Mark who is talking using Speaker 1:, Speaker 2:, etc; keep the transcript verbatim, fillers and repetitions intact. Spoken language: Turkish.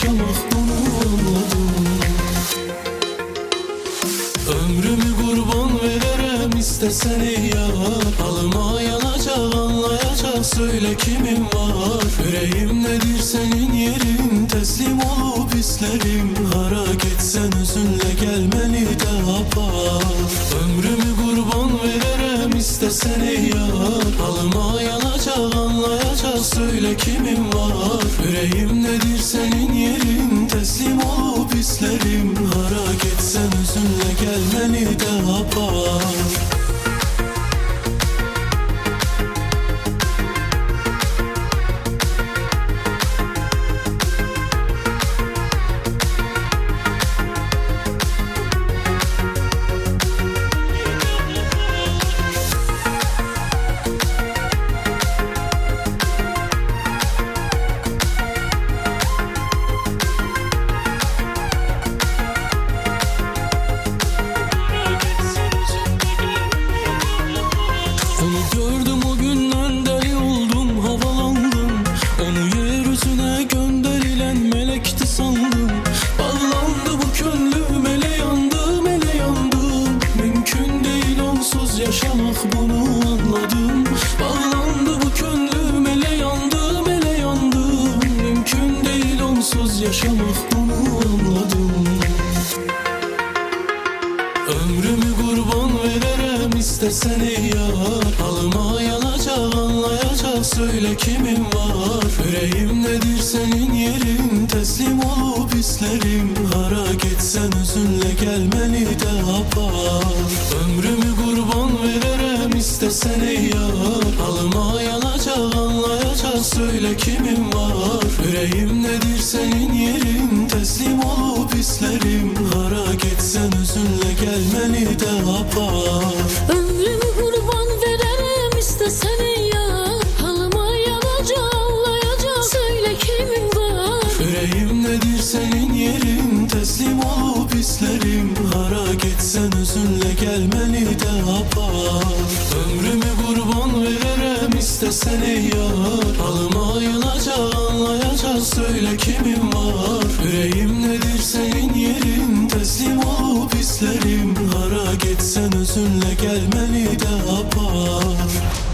Speaker 1: yaşamak, bunu anladım. Ömrümü kurban veririm istesen ey yar. Halıma yanacak, anlayacak, söyle kimin var? Yüreğim nedir senin yerin, teslim olup isterim. Hara gitsen hüzünle gelmeni de apar. Ömrümü kurban veririm istesen ey yar. Halıma yanacak, anlayacak, söyle kimin var? Yüreğim nedir senin yerin, teslim olup isterim. Hara gitsen hüzünle gelmeni de apar. Onu gördüm o günden deli oldum, havalandım. Onu yeryüzüne gönderilen melekti sandım. Bağlandı bu gönlüm, ele yandım, ele yandım. Mümkün değil onsuz yaşamak, bunu anladım. Bağlandı bu gönlüm, ele yandım, ele yandım. Mümkün değil onsuz yaşamak, bunu anladım. Ömrümü kurban veririm istesen ey yar. Halıma yanacak, anlayacak, söyle kimin var? Yüreğim nedir senin yerin, teslim olup isterim. Hara gitsen hüzünle gelmeni de apar. Ömrümü kurban veririm istesen ey yar. Halıma yanacak, anlayacak, söyle kimin var? Yüreğim nedir senin yerin, teslim olup isterim. Hara gitsen hüzünle gelmeni de apar.
Speaker 2: Ömrümü kurban veririm istesen ey yar. Halıma yanacak, anlayacak, söyle kimin var?
Speaker 1: Yüreğim nedir senin yerin, teslim olup isterim. Hara gitsen hüzünle gelmeni de apar. Ömrümü kurban veririm istesen ey yar. Halıma yanacak, anlayacak, söyle kimin var? Yüreğim nedir senin yerin, teslim olup isterim. Hara gitsen hüzünle gelmeni de apar.